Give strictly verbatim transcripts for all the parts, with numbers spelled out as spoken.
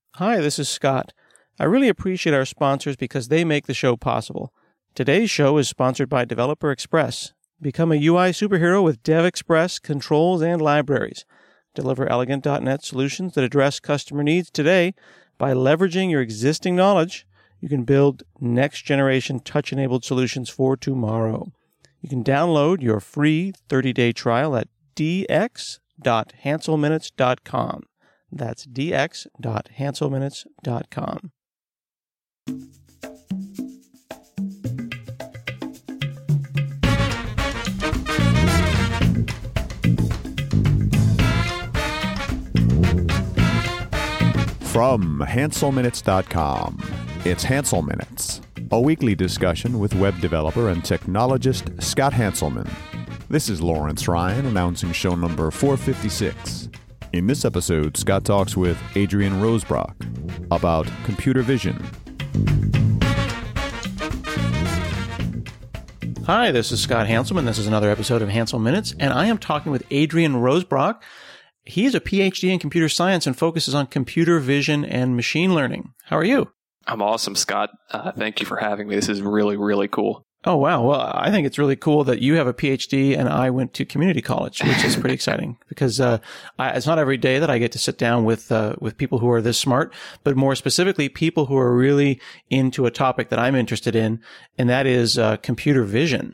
Hi, this is Scott. I really appreciate our sponsors because they make the show possible. Today's show is sponsored by Developer Express. Become a U I superhero with DevExpress controls and libraries. Deliver elegant dot net solutions that address customer needs today. By leveraging your existing knowledge, you can build next-generation touch-enabled solutions for tomorrow. You can download your free thirty-day trial at d x dot hansel minutes dot com. That's d x dot hansel minutes dot com. From hansel minutes dot com, it's Hansel Minutes, a weekly discussion with web developer and technologist Scott Hanselman. This is Lawrence Ryan announcing show number four fifty-six. In this episode, Scott talks with Adrian Rosbrock about computer vision. Hi, this is Scott Hanselman. This is another episode of Hansel Minutes, and I am talking with Adrian Rosbrock. He's a P H D in computer science and focuses on computer vision and machine learning. How are you? I'm awesome, Scott. Uh, thank you for having me. This is really, really cool. Oh, wow. Well, I think it's really cool that you have a P H D and I went to community college, which is pretty exciting because uh, I, it's not every day that I get to sit down with uh, with people who are this smart, but more specifically, people who are really into a topic that I'm interested in, and that is uh, computer vision.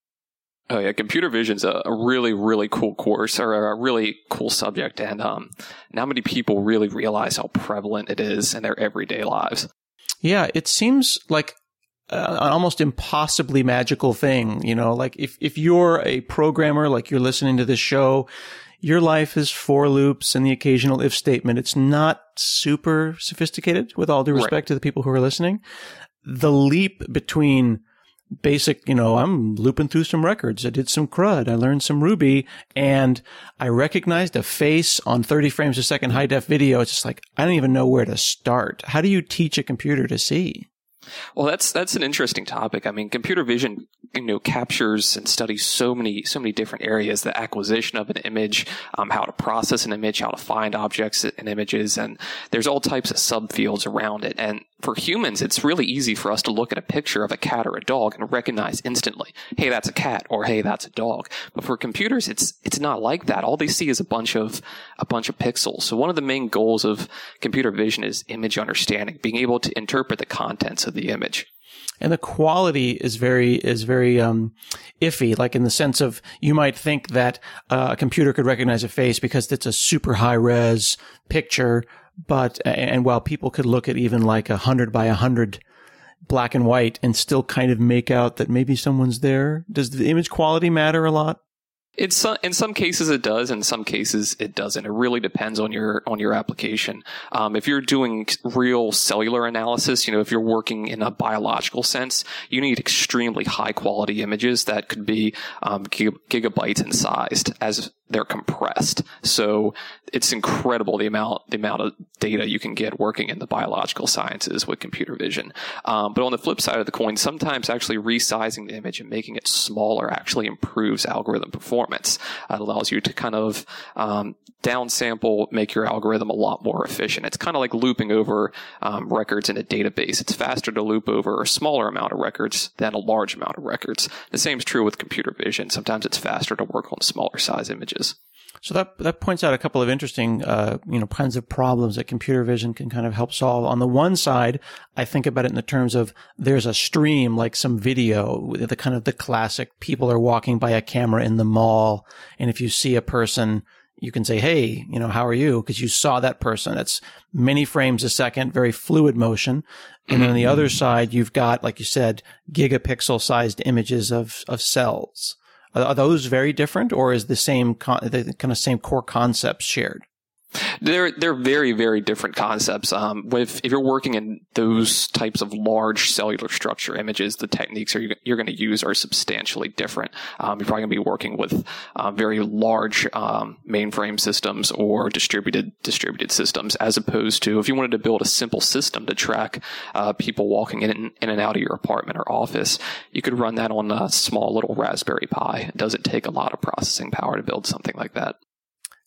Oh, yeah. Computer vision's a, a really, really cool course or a really cool subject. And um, not many people really realize how prevalent it is in their everyday lives. Yeah, it seems like Uh, an almost impossibly magical thing, you know, like if, if you're a programmer, like you're listening to this show, your life is for loops and the occasional if statement. It's not super sophisticated, with all due respect Right. to the people who are listening. The leap between basic, you know, I'm looping through some records. I did some CRUD. I learned some Ruby and I recognized a face on thirty frames a second high def video. It's just like, I don't even know where to start. How do you teach a computer to see? Well, that's that's an interesting topic. I mean, computer vision, you know, captures and studies so many so many different areas: the acquisition of an image, um, how to process an image, how to find objects in images, and there's all types of subfields around it. And for humans, it's really easy for us to look at a picture of a cat or a dog and recognize instantly, hey, that's a cat, or hey, that's a dog. But for computers, it's it's not like that. All they see is a bunch of a bunch of pixels. So one of the main goals of computer vision is image understanding, being able to interpret the contents of the image. And the quality is very, is very, um, iffy, like in the sense of you might think that uh, a computer could recognize a face because it's a super high res picture. But, and while people could look at even like a hundred by a hundred black and white and still kind of make out that maybe someone's there, does the image quality matter a lot? It's uh, in some cases it does, in some cases it doesn't. It really depends on your on your application. Um, if you're doing real cellular analysis, you know, if you're working in a biological sense, you need extremely high quality images that could be um, gig- gigabytes in size as they're compressed. So it's incredible the amount the amount of data you can get working in the biological sciences with computer vision. Um, but on the flip side of the coin, sometimes actually resizing the image and making it smaller actually improves algorithm performance. Uh, it allows you to kind of um, downsample, make your algorithm a lot more efficient. It's kind of like looping over um, records in a database. It's faster to loop over a smaller amount of records than a large amount of records. The same is true with computer vision. Sometimes it's faster to work on smaller size images. So that that points out a couple of interesting, uh, you know, kinds of problems that computer vision can kind of help solve. On the one side, I think about it in the terms of there's a stream, like some video, the kind of the classic people are walking by a camera in the mall, and if you see a person, you can say, hey, you know, how are you? Because you saw that person. It's many frames a second, very fluid motion. And then on the other side, you've got, like you said, gigapixel sized images of of cells. Are those very different, or is the same con- the kind of same core concepts shared? They're they're very, very different concepts. Um, with if you're working in those types of large cellular structure images, the techniques are, you're going to use are substantially different. Um, you're probably going to be working with uh, very large um, mainframe systems or distributed distributed systems, as opposed to if you wanted to build a simple system to track uh, people walking in, in and out of your apartment or office, you could run that on a small little Raspberry Pi. It doesn't take a lot of processing power to build something like that.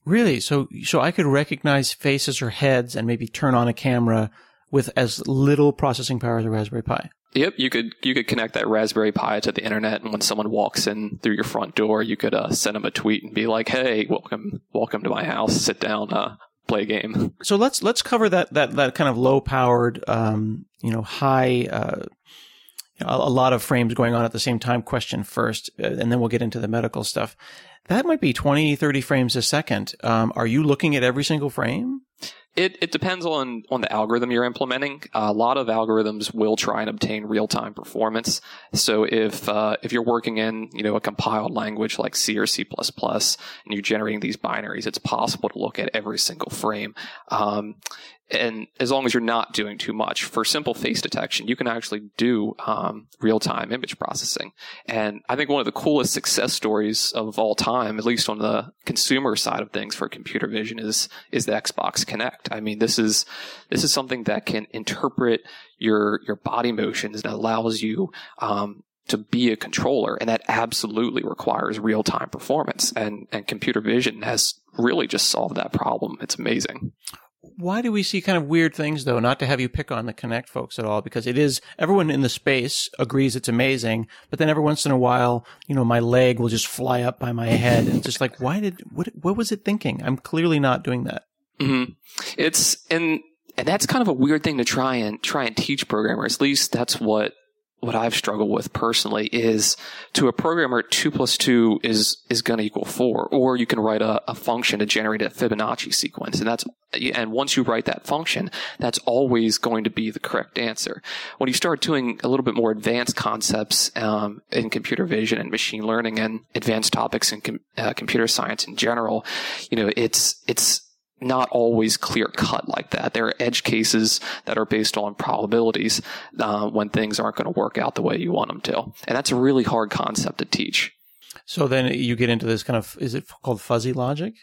Really? So, so I could recognize faces or heads and maybe turn on a camera with as little processing power as a Raspberry Pi. Yep, you could you could connect that Raspberry Pi to the internet, and when someone walks in through your front door, you could uh, send them a tweet and be like, "Hey, welcome, welcome to my house. Sit down, uh, play a game." So let's let's cover that that that kind of low powered, um, you know, high, uh, you know, a, a lot of frames going on at the same time question first, and then we'll get into the medical stuff. That might be twenty, thirty frames a second. Um, are you looking at every single frame? It it depends on, on the algorithm you're implementing. Uh, a lot of algorithms will try and obtain real-time performance. So if uh, if you're working in, you know, a compiled language like C or C plus plus and you're generating these binaries, it's possible to look at every single frame. Um, and as long as you're not doing too much. For simple face detection, you can actually do um, real-time image processing. And I think one of the coolest success stories of all time, at least on the consumer side of things for computer vision, is is the Xbox Kinect. I mean, this is this is something that can interpret your your body motions and allows you um, to be a controller, and that absolutely requires real-time performance. And and computer vision has really just solved that problem. It's amazing. Why do we see kind of weird things, though? Not to have you pick on the Kinect folks at all, because it is, everyone in the space agrees it's amazing, but then every once in a while, you know, my leg will just fly up by my head, and it's just like, why did, what, what was it thinking? I'm clearly not doing that. Mm-hmm. It's, and, and that's kind of a weird thing to try and, try and teach programmers. At least that's what, what I've struggled with personally is to a programmer, two plus two is, is going to equal four, or you can write a, a function to generate a Fibonacci sequence. And that's, and once you write that function, that's always going to be the correct answer. When you start doing a little bit more advanced concepts, um, in computer vision and machine learning and advanced topics in com- uh, computer science in general, you know, it's, it's, not always clear cut like that. There are edge cases that are based on probabilities uh, when things aren't going to work out the way you want them to. And that's a really hard concept to teach. So then you get into this kind of, is it called fuzzy logic?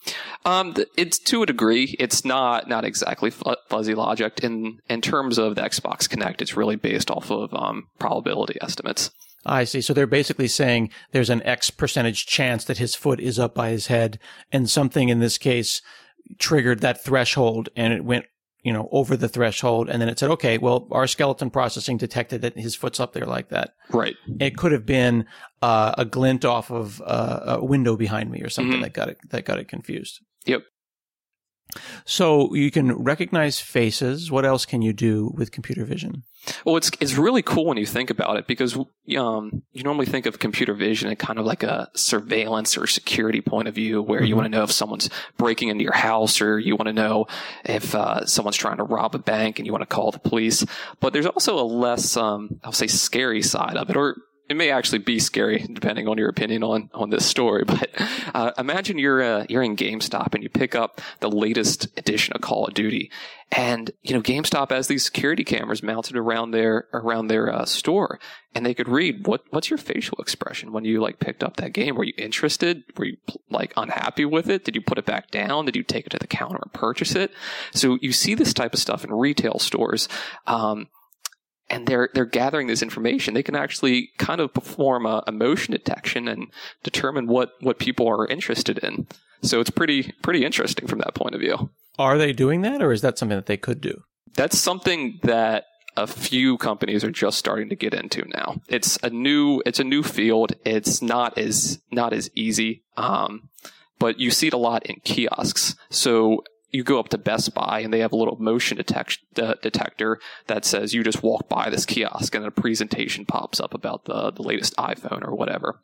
Um, it's to a degree. It's not not exactly fuzzy logic. In in terms of the Xbox Kinect, it's really based off of um, probability estimates. I see. So they're basically saying there's an X percentage chance that his foot is up by his head, and something in this case triggered that threshold, and it went, you know, over the threshold, and then it said, okay, well, our skeleton processing detected that his foot's up there like that. Right. It could have been uh, a glint off of uh, a window behind me or something mm-hmm. that got it that got it confused. Yep. So you can recognize faces. What else can you do with computer vision? Well, it's it's really cool when you think about it, because um, you normally think of computer vision in kind of like a surveillance or security point of view, where mm-hmm. you want to know if someone's breaking into your house, or you want to know if uh, someone's trying to rob a bank and you want to call the police. But there's also a less, um, I'll say, scary side of it, or it may actually be scary depending on your opinion on, on this story. But uh, imagine you're uh, you're in GameStop and you pick up the latest edition of Call of Duty, and you know GameStop has these security cameras mounted around their around their uh, store, and they could read what what's your facial expression when you like picked up that game. Were you interested? Were you like unhappy with it? Did you put it back down? Did you take it to the counter and purchase it? So you see this type of stuff in retail stores. Um, And they're they're gathering this information. They can actually kind of perform a, a motion detection and determine what, what people are interested in. So it's pretty pretty interesting from that point of view. Are they doing that, or is that something that they could do? That's something that a few companies are just starting to get into now. It's a new it's a new field. It's not as not as easy, um, but you see it a lot in kiosks. So you go up to Best Buy and they have a little motion detect, uh, detector that says you just walk by this kiosk and a presentation pops up about the, the latest iPhone or whatever.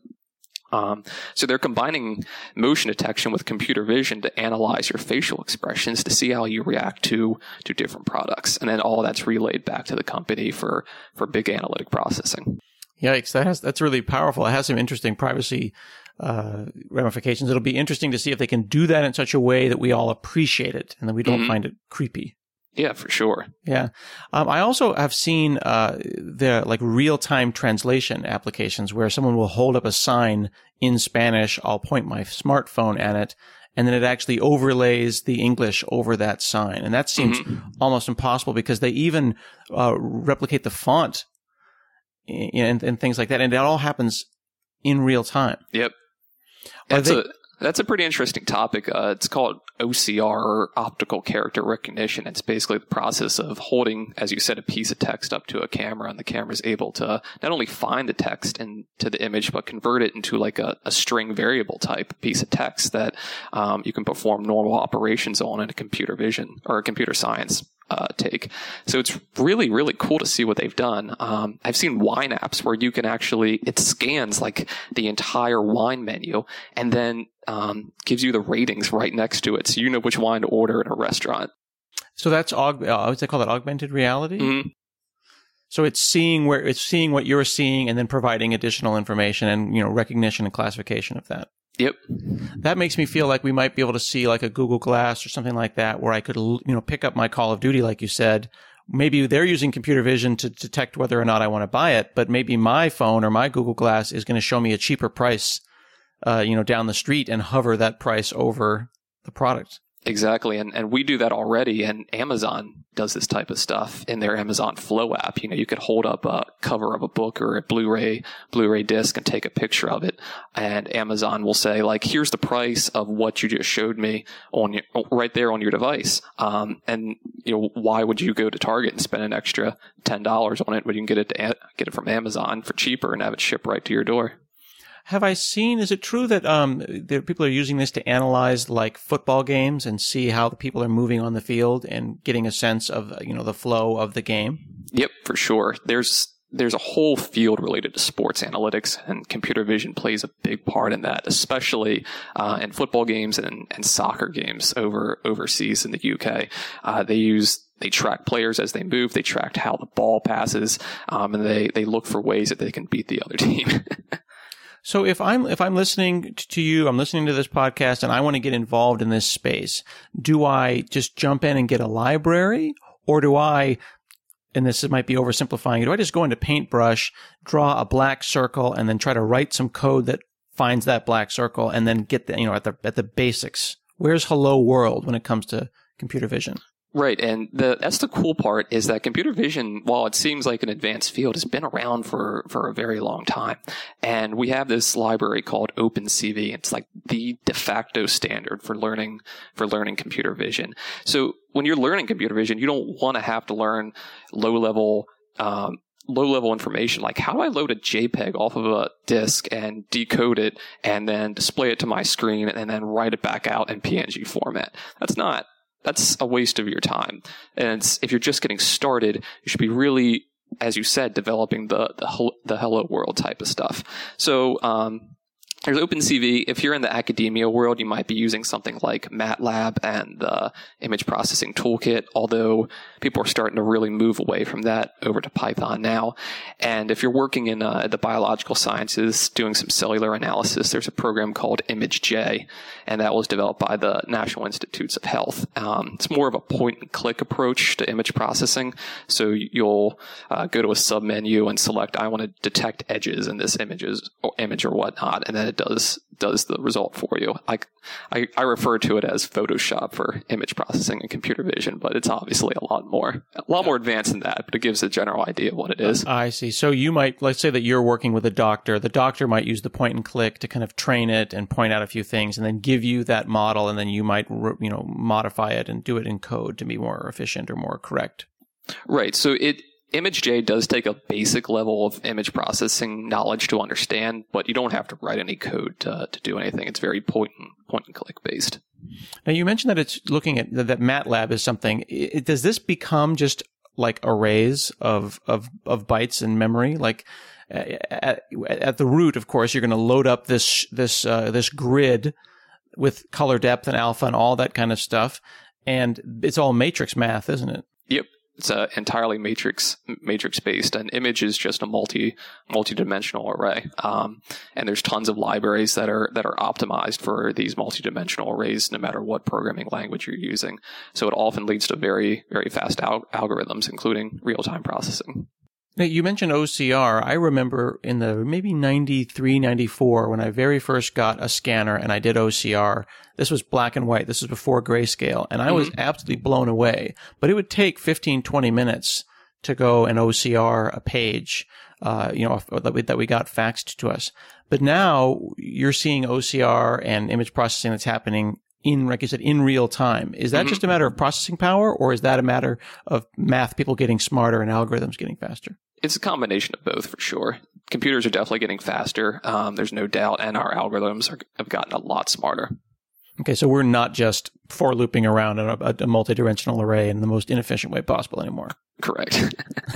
Um, so they're combining motion detection with computer vision to analyze your facial expressions to see how you react to, to different products. And then all that's relayed back to the company for, for big analytic processing. Yikes, that has, that's really powerful. It has some interesting privacy uh, ramifications. It'll be interesting to see if they can do that in such a way that we all appreciate it and that we don't mm-hmm. find it creepy. Yeah, for sure. Yeah. Um, I also have seen uh, the like real-time translation applications where someone will hold up a sign in Spanish. I'll point my smartphone at it, and then it actually overlays the English over that sign. And that seems mm-hmm. almost impossible because they even uh, replicate the font and, and things like that. And it all happens in real time. Yep. That's they, a That's a pretty interesting topic. Uh, it's called O C R, or optical character recognition. It's basically the process of holding, as you said, a piece of text up to a camera, and the camera is able to not only find the text into the image, but convert it into like a, a string variable type piece of text that um, you can perform normal operations on in a computer vision or a computer science Uh, take. So it's really, really cool to see what they've done. Um, I've seen wine apps where you can actually, it scans like the entire wine menu and then um, gives you the ratings right next to it. So you know which wine to order in a restaurant. So that's, aug- uh, what's they call that, augmented reality? Mm-hmm. So it's seeing where it's seeing what you're seeing and then providing additional information and, you know, recognition and classification of that. Yep. That makes me feel like we might be able to see like a Google Glass or something like that, where I could, you know, pick up my Call of Duty, like you said. Maybe they're using computer vision to detect whether or not I want to buy it, but maybe my phone or my Google Glass is going to show me a cheaper price, uh, you know, down the street and hover that price over the product. Exactly. And and we do that already. And Amazon does this type of stuff in their Amazon Flow app. You know, you could hold up a cover of a book or a Blu-ray, Blu-ray disc and take a picture of it. And Amazon will say, like, here's the price of what you just showed me on your, right there on your device. Um, and, you know, why would you go to Target and spend an extra ten dollars on it when you can get it to, get it from Amazon for cheaper and have it shipped right to your door? Have I seen, is it true that um, there, people are using this to analyze like football games and see how the people are moving on the field and getting a sense of, you know, the flow of the game? Yep, for sure. There's there's a whole field related to sports analytics, and computer vision plays a big part in that, especially uh, in football games and, and soccer games over overseas in the U K. Uh, they use They track players as they move. They track how the ball passes, um, and they, they look for ways that they can beat the other team. So if I'm if I'm listening to you, I'm listening to this podcast, and I want to get involved in this space, do I just jump in and get a library, or do I, and this might be oversimplifying, do I just go into Paintbrush, draw a black circle, and then try to write some code that finds that black circle, and then get the, you know, at the at the basics? Where's Hello World when it comes to computer vision? Right, and the, that's the cool part is that computer vision, while it seems like an advanced field, has been around for, for a very long time. And we have this library called OpenCV. It's like the de facto standard for learning for learning computer vision. So when you're learning computer vision, you don't want to have to learn low-level um, low-level information like how do I load a JPEG off of a disk and decode it and then display it to my screen and then write it back out in P N G format. That's not That's a waste of your time. And it's, if you're just getting started, you should be really, as you said, developing the the, the Hello World type of stuff. So um, there's OpenCV. If you're in the academia world, you might be using something like MATLAB and the Image Processing Toolkit, although people are starting to really move away from that over to Python now. And if you're working in uh, the biological sciences, doing some cellular analysis, there's a program called ImageJ, and that was developed by the National Institutes of Health. Um, it's more of a point-and-click approach to image processing. So you'll uh, go to a submenu and select, I want to detect edges in this images or image or whatnot, and then it does does the result for you. I, I, I refer to it as Photoshop for image processing and computer vision, but it's obviously a lot more, a lot more advanced than that, but it gives a general idea of what it is. I see. So you might, let's say that you're working with a doctor. The doctor might use the point and click to kind of train it and point out a few things and then give you that model, and then you might, you know, modify it and do it in code to be more efficient or more correct. Right. So it, ImageJ does take a basic level of image processing knowledge to understand, but you don't have to write any code to, to do anything. It's very point and, point and click based. Now, you mentioned that it's looking at that MATLAB is something. It, does this become just like arrays of, of, of bytes in memory? Like at, at the root, of course, you're going to load up this, this, uh, this grid with color depth and alpha and all that kind of stuff. And it's all matrix math, isn't it? Yep. It's uh, entirely matrix matrix based. An image is just a multi multi-dimensional array, um, and there's tons of libraries that are that are optimized for these multi-dimensional arrays, no matter what programming language you're using. So it often leads to very very fast al- algorithms, including real-time processing. Now, you mentioned O C R. I remember in the maybe ninety-three, ninety-four, when I very first got a scanner and I did O C R. This was black and white. This was before grayscale. And I was mm-hmm. absolutely blown away. But it would take fifteen, twenty minutes to go and O C R a page, uh, you know, that we, that we got faxed to us. But now you're seeing O C R and image processing that's happening in, like you said, in real time. Is that mm-hmm. just a matter of processing power, or is that a matter of math people getting smarter and algorithms getting faster? It's a combination of both, for sure. Computers are definitely getting faster. Um, there's no doubt. And our algorithms are, have gotten a lot smarter. Okay, so we're not just for looping around a, a, a multi-dimensional array in the most inefficient way possible anymore. Correct.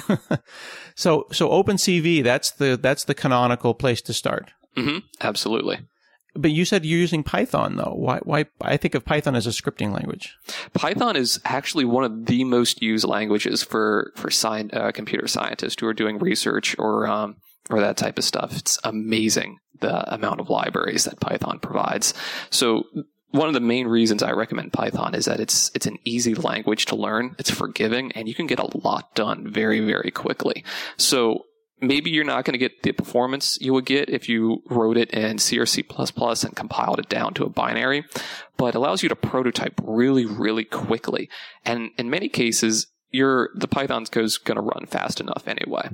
so, so OpenCV, that's the that's the canonical place to start. Mm-hmm. Absolutely. But you said you're using Python, though. Why? Why? I think of Python as a scripting language. Python is actually one of the most used languages for for sci- uh, computer scientists who are doing research or um, or that type of stuff. It's amazing the amount of libraries that Python provides. So one of the main reasons I recommend Python is that it's it's an easy language to learn. It's forgiving, and you can get a lot done very, very quickly. So maybe you're not going to get the performance you would get if you wrote it in C or C plus plus and compiled it down to a binary, but it allows you to prototype really, really quickly. And in many cases, your the Python code is going to run fast enough anyway.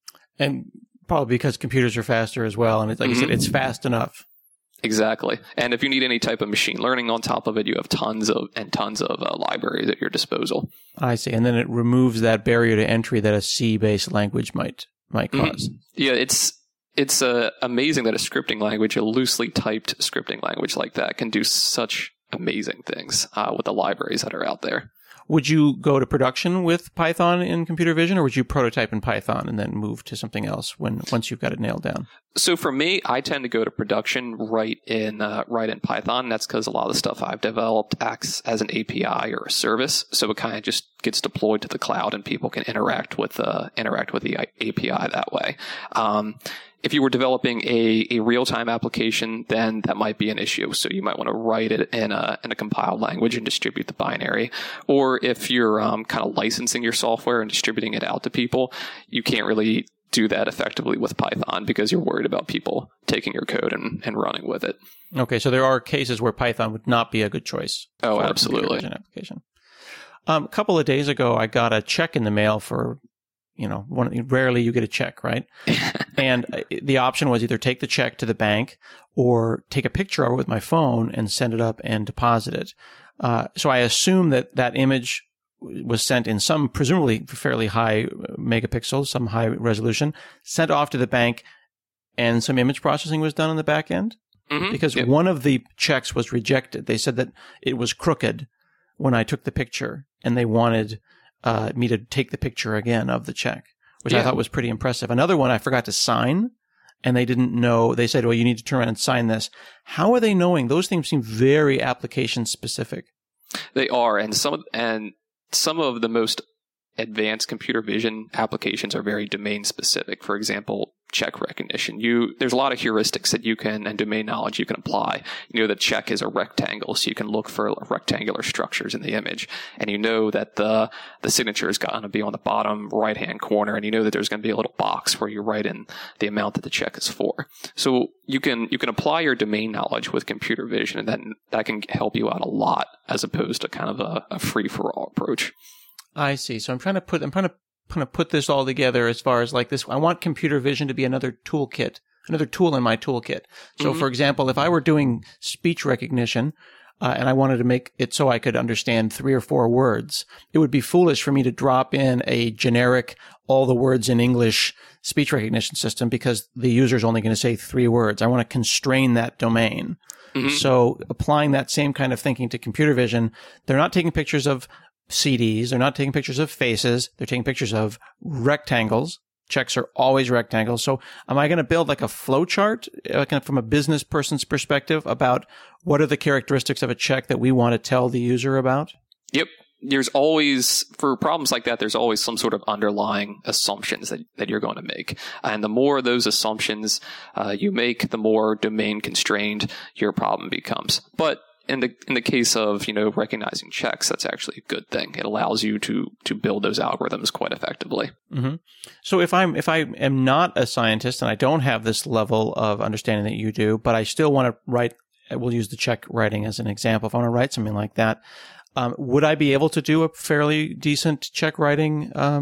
And probably because computers are faster as well. And it's, like mm-hmm. I said, it's fast enough. Exactly. And if you need any type of machine learning on top of it, you have tons of and tons of uh, libraries at your disposal. I see. And then it removes that barrier to entry that a C-based language might might cause. Mm-hmm. Yeah, it's it's uh, amazing that a scripting language, a loosely typed scripting language like that, can do such amazing things uh, with the libraries that are out there. Would you go to production with Python in computer vision, or would you prototype in Python and then move to something else when once you've got it nailed down? So for me, I tend to go to production right in uh, right in Python. That's because a lot of the stuff I've developed acts as an A P I or a service, so it kind of just gets deployed to the cloud, and people can interact with uh, interact with the A P I that way. Um, If you were developing a, a real-time application, then that might be an issue. So you might want to write it in a in a compiled language and distribute the binary. Or if you're um, kind of licensing your software and distributing it out to people, you can't really do that effectively with Python because you're worried about people taking your code and, and running with it. Okay, so there are cases where Python would not be a good choice. Oh, for absolutely. A computer vision application. Um, a couple of days ago, I got a check in the mail for. You know, one, rarely you get a check, right? And the option was either take the check to the bank or take a picture of it with my phone and send it up and deposit it. Uh, so I assume that that image was sent in some presumably fairly high megapixels, some high resolution, sent off to the bank, and some image processing was done on the back end. Mm-hmm. Because yep. one of the checks was rejected. They said that it was crooked when I took the picture, and they wanted Uh, me to take the picture again of the check, which yeah. I thought was pretty impressive. Another one I forgot to sign, and they didn't know. They said, well, you need to turn around and sign this. How are they knowing? Those things seem very application specific. They are, and some of, and some of the most advanced computer vision applications are very domain specific. For example, check recognition. You there's a lot of heuristics that you can and domain knowledge you can apply. You know that check is a rectangle, so you can look for rectangular structures in the image, and you know that the the signature is going to be on the bottom right hand corner, and you know that there's going to be a little box where you write in the amount that the check is for. So you can you can apply your domain knowledge with computer vision, and then that can help you out a lot as opposed to kind of a, a free for all approach. I see. So I'm trying to put I'm trying to kind of put this all together as far as like this. I want computer vision to be another toolkit, another tool in my toolkit. So, mm-hmm. for example, if I were doing speech recognition uh, and I wanted to make it so I could understand three or four words, it would be foolish for me to drop in a generic all the words in English speech recognition system because the user is only going to say three words. I want to constrain that domain. Mm-hmm. So applying that same kind of thinking to computer vision, they're not taking pictures of C Ds. They're not taking pictures of faces. They're taking pictures of rectangles. Checks are always rectangles. So am I going to build like a flow chart like from a business person's perspective about what are the characteristics of a check that we want to tell the user about? Yep. There's always, for problems like that, there's always some sort of underlying assumptions that, that you're going to make. And the more of those assumptions uh, you make, the more domain constrained your problem becomes. But In the in the case of, you know, recognizing checks, that's actually a good thing. It allows you to to build those algorithms quite effectively. Mm-hmm. So if I'm if I am not a scientist and I don't have this level of understanding that you do, but I still want to write, we'll use the check writing as an example. If I want to write something like that, um, would I be able to do a fairly decent check writing, um,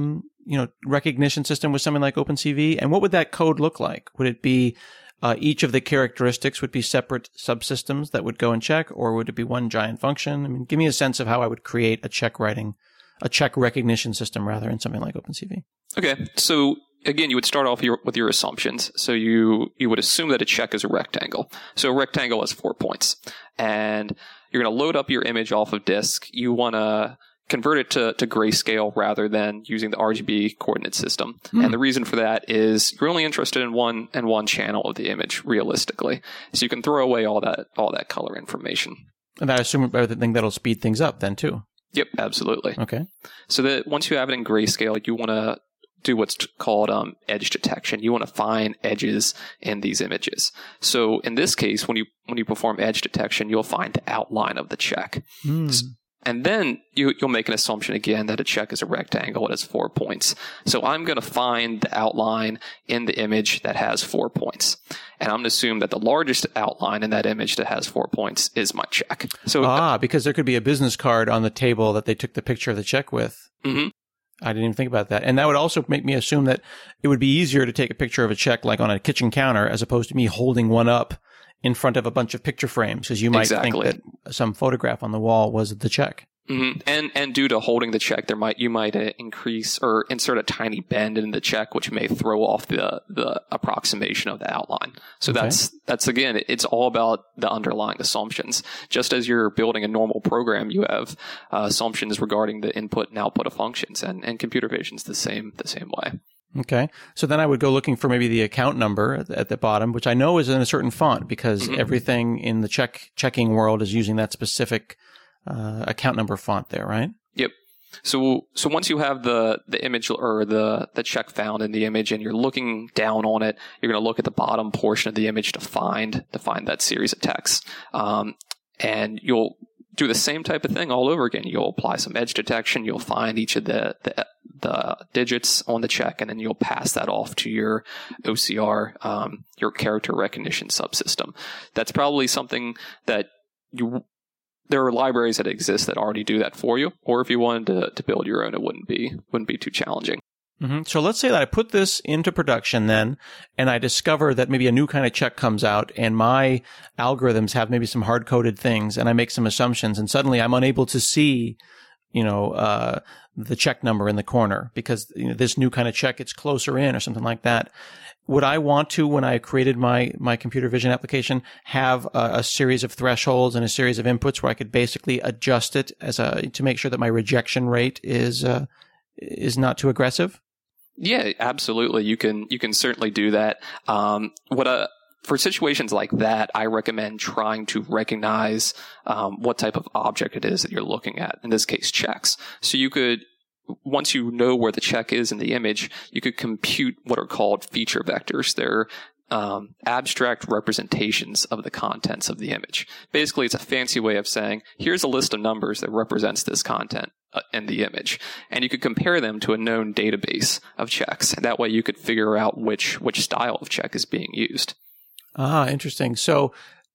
you know, recognition system with something like OpenCV? And what would that code look like? Would it be uh, each of the characteristics would be separate subsystems that would go and check, or would it be one giant function? I mean, give me a sense of how I would create a check writing, a check recognition system rather in something like OpenCV. Okay, so again, you would start off your, with your assumptions. So you you would assume that a check is a rectangle. So a rectangle has four points, and you're going to load up your image off of disk. You want to convert it to, to grayscale rather than using the R G B coordinate system. Hmm. And the reason for that is you're only interested in one and one channel of the image realistically. So you can throw away all that all that color information. And I assume I think that'll speed things up then too. Yep, absolutely. Okay. So that once you have it in grayscale, you want to do what's called um, edge detection. You want to find edges in these images. So in this case, when you when you perform edge detection, you'll find the outline of the check. Hmm. So, and then you, you'll make an assumption again that a check is a rectangle. It has four points. So I'm going to find the outline in the image that has four points. And I'm going to assume that the largest outline in that image that has four points is my check. So Ah, because there could be a business card on the table that they took the picture of the check with. Mm-hmm. I didn't even think about that. And that would also make me assume that it would be easier to take a picture of a check like on a kitchen counter as opposed to me holding one up in front of a bunch of picture frames, because you might exactly. think that some photograph on the wall was the check. Mm-hmm. And and due to holding the check, there might you might uh, increase or insert a tiny bend in the check, which may throw off the the approximation of the outline. So okay. that's that's again, it's all about the underlying assumptions. Just as you're building a normal program, you have uh, assumptions regarding the input and output of functions, and and computer vision's the same the same way. Okay. So then I would go looking for maybe the account number at the, at the bottom, which I know is in a certain font because mm-hmm. everything in the check checking world is using that specific uh, account number font there, right? Yep. So so once you have the, the image or the, the check found in the image and you're looking down on it, you're going to look at the bottom portion of the image to find to find that series of text. Um, and you'll do the same type of thing all over again. You'll apply some edge detection. You'll find each of the, the the digits on the check, and then you'll pass that off to your O C R, um, your character recognition subsystem. That's probably something that you. There are libraries that exist that already do that for you, or if you wanted to, to build your own, it wouldn't be wouldn't be too challenging. Mm-hmm. So let's say that I put this into production then, and I discover that maybe a new kind of check comes out, and my algorithms have maybe some hard-coded things, and I make some assumptions, and suddenly I'm unable to see, you know, uh, the check number in the corner because you know, this new kind of check, it's closer in or something like that. Would I want to, when I created my, my computer vision application, have a, a series of thresholds and a series of inputs where I could basically adjust it as a, to make sure that my rejection rate is, uh, is not too aggressive? Yeah, absolutely. You can, you can certainly do that. Um, what a, For situations like that, I recommend trying to recognize um, what type of object it is that you're looking at, in this case, checks. So you could, once you know where the check is in the image, you could compute what are called feature vectors. They're um, abstract representations of the contents of the image. Basically, it's a fancy way of saying, here's a list of numbers that represents this content uh, in the image. And you could compare them to a known database of checks. And that way you could figure out which which style of check is being used. Ah, interesting. So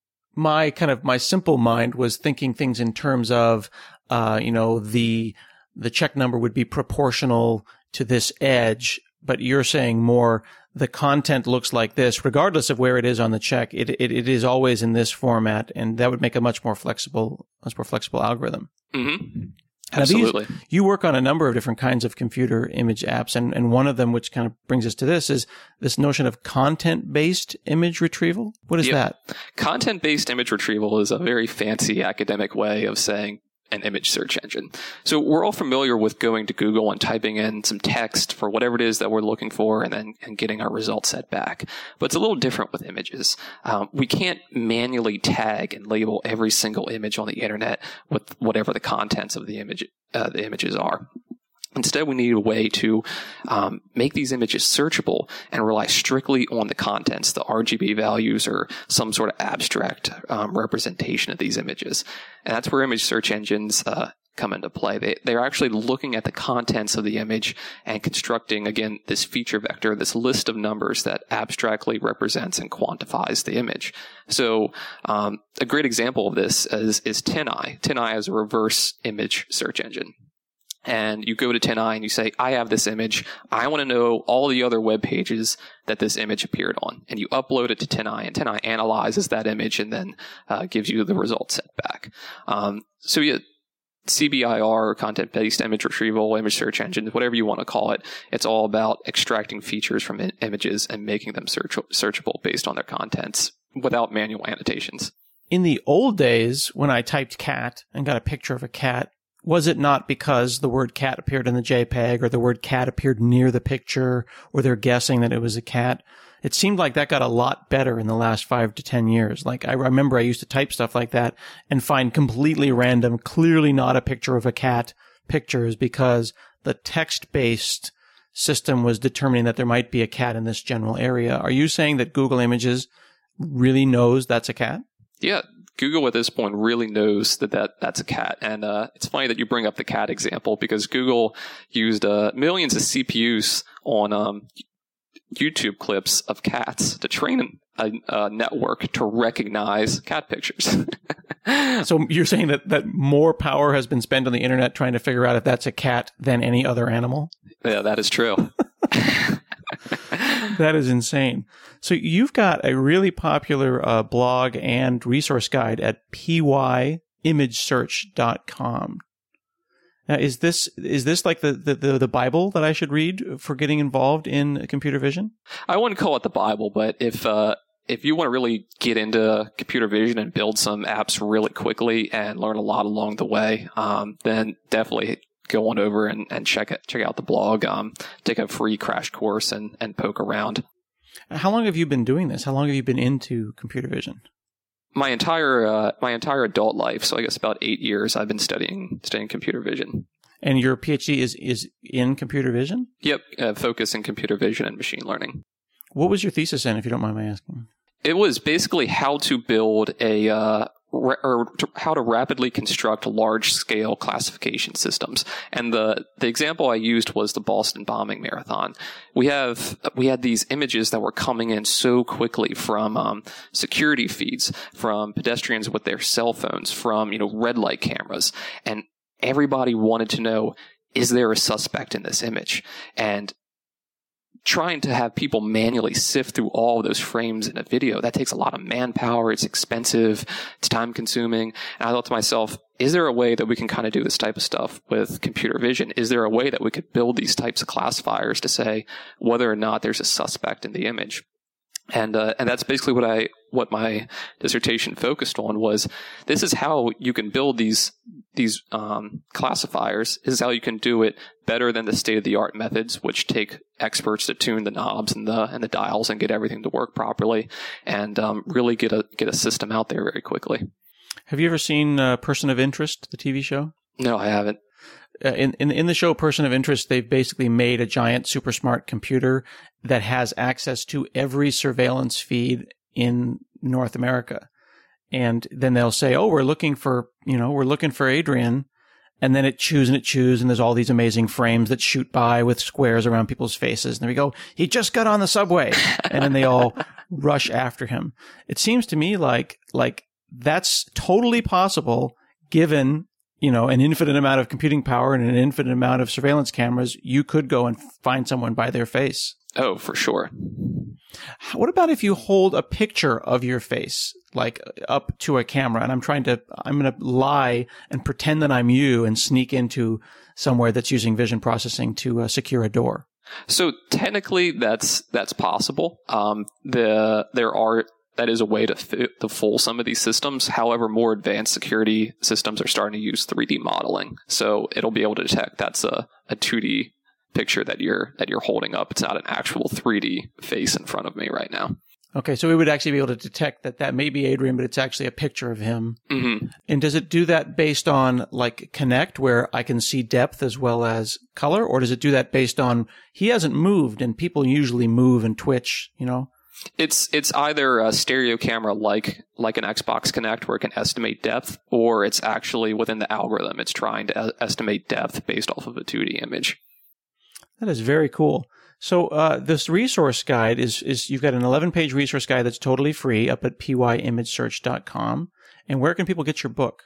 my kind of, my simple mind was thinking things in terms of, uh, you know, the, the check number would be proportional to this edge, but you're saying more the content looks like this, regardless of where it is on the check. It, it, it is always in this format, and that would make a much more flexible, much more flexible algorithm. Mm-hmm. Absolutely. These, you work on a number of different kinds of computer image apps, and, and one of them, which kind of brings us to this, is this notion of content-based image retrieval. What is yep. that? Content-based image retrieval is a very fancy academic way of saying an image search engine. So we're all familiar with going to Google and typing in some text for whatever it is that we're looking for and then and getting our result set back. But it's a little different with images. Um, we can't manually tag and label every single image on the internet with whatever the contents of the image, uh, the images are. Instead, we need a way to um, make these images searchable and rely strictly on the contents, the R G B values, or some sort of abstract um, representation of these images. And that's where image search engines uh, come into play. They, they're actually looking at the contents of the image and constructing, again, this feature vector, this list of numbers that abstractly represents and quantifies the image. So um, a great example of this is, is TinEye. TinEye is a reverse image search engine. and you go to TinEye and you say, I have this image. I want to know all the other web pages that this image appeared on. And you upload it to TinEye, and TinEye analyzes that image and then uh, gives you the results set back. Um, so yeah, C B I R, content-based image retrieval, image search engines, whatever you want to call it, it's all about extracting features from in- images and making them search- searchable based on their contents without manual annotations. In the old days, when I typed cat and got a picture of a cat, was it not because the word cat appeared in the JPEG or the word cat appeared near the picture or they're guessing that it was a cat? It seemed like that got a lot better in the last five to ten years. Like I remember I used to type stuff like that and find completely random, clearly not a picture of a cat pictures because the text-based system was determining that there might be a cat in this general area. Are you saying that Google Images really knows that's a cat? Yeah. Google at this point really knows that, that that's a cat. And uh, it's funny that you bring up the cat example because Google used uh, millions of C P Us on um, YouTube clips of cats to train a, a network to recognize cat pictures. So you're saying that, that more power has been spent on the internet trying to figure out if that's a cat than any other animal? Yeah, that is true. That is insane. So you've got a really popular uh, blog and resource guide at p y image search dot com. Now, is this is this like the, the, the, the Bible that I should read for getting involved in computer vision? I wouldn't call it the Bible, but if uh, if you want to really get into computer vision and build some apps really quickly and learn a lot along the way, um, then definitely go on over and, and check it, check out the blog, um, take a free crash course and, and poke around. How long have you been doing this? How long have you been into computer vision? My entire uh, my entire adult life, so I guess about eight years, I've been studying studying computer vision. And your PhD is is in computer vision? Yep, uh, focus in computer vision and machine learning. What was your thesis in, if you don't mind my asking? It was basically how to build a uh, or how to rapidly construct large-scale classification systems. And the, the example I used was the Boston bombing marathon. We have we had these images that were coming in so quickly from um, security feeds, from pedestrians with their cell phones, from you know red light cameras, and everybody wanted to know, is there a suspect in this image? And trying to have people manually sift through all of those frames in a video, that takes a lot of manpower. It's expensive. It's time consuming. And I thought to myself, is there a way that we can kind of do this type of stuff with computer vision? Is there a way that we could build these types of classifiers to say whether or not there's a suspect in the image? And uh, and that's basically what I what my dissertation focused on was. This is how you can build these these um, classifiers. This is how you can do it better than the state of the art methods, which take experts to tune the knobs and the and the dials and get everything to work properly, and um, really get a get a system out there very quickly. Have you ever seen uh, Person of Interest, the T V show? No, I haven't. Uh, in, in in the show Person of Interest, they've basically made a giant super smart computer that has access to every surveillance feed in North America. And then they'll say, oh, we're looking for, you know, we're looking for Adrian. And then it chews and it chews. And there's all these amazing frames that shoot by with squares around people's faces. And there we go. He just got on the subway. And then they all rush after him. It seems to me like, like that's totally possible given, you know, an infinite amount of computing power and an infinite amount of surveillance cameras. You could go and find someone by their face. Oh, for sure. What about if you hold a picture of your face, like up to a camera, and I'm trying to, I'm going to lie and pretend that I'm you and sneak into somewhere that's using vision processing to uh, secure a door? So technically, that's that's possible. Um, the there are that is a way to f- to fool some of these systems. However, more advanced security systems are starting to use three D modeling, so it'll be able to detect that's a, a two D picture that you're that you're holding up. It's not an actual three D face in front of me right now. Okay, so we would actually be able to detect that that may be Adrian, but it's actually a picture of him. Mm-hmm. And does it do that based on like Connect, where I can see depth as well as color, or does it do that based on he hasn't moved and people usually move and twitch, you know? It's it's either a stereo camera like like an Xbox Connect where it can estimate depth, or it's actually within the algorithm. It's trying to e- estimate depth based off of a two D image. That is very cool. So uh, this resource guide is, is you've got an eleven-page resource guide that's totally free up at p y image search dot com. And where can people get your book?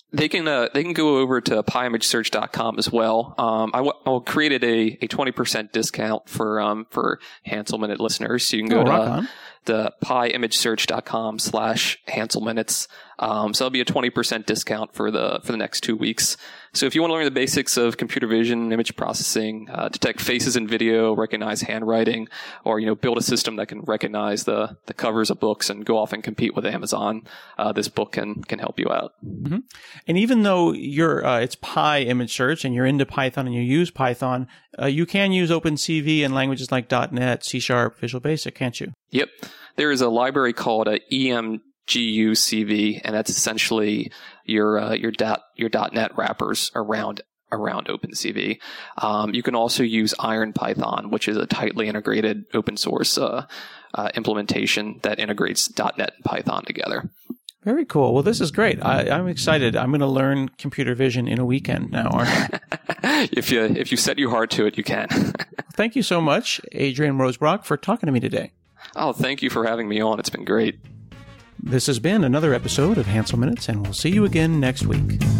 They can uh, they can go over to pi image search dot com as well. Um, I, w- I created a, a twenty percent discount for um for Hansel Minute listeners. So you can go oh, to rock on. the pi image search dot com slash Hansel Minutes. Um, so that'll be a twenty percent discount for the for the next two weeks. So if you want to learn the basics of computer vision, image processing, uh, detect faces in video, recognize handwriting, or you know build a system that can recognize the the covers of books and go off and compete with Amazon, uh, this book can can help you out. Mm-hmm. And even though you're uh, it's Pi Image Search and you're into Python and you use Python, uh, you can use OpenCV and languages like dot net, C Sharp, Visual Basic, can't you? Yep, there is a library called a E M G U C V, and that's essentially your uh, your dot your .NET wrappers around around OpenCV. Um, you can also use IronPython, which is a tightly integrated open source uh, uh, implementation that integrates .NET and Python together. Very cool. Well, this is great. I, I'm excited. I'm going to learn computer vision in a weekend now, aren't I? if you if you set your heart to it, you can. Thank you so much, Adrian Rosebrock, for talking to me today. Oh, thank you for having me on. It's been great. This has been another episode of Hansel Minutes, and we'll see you again next week.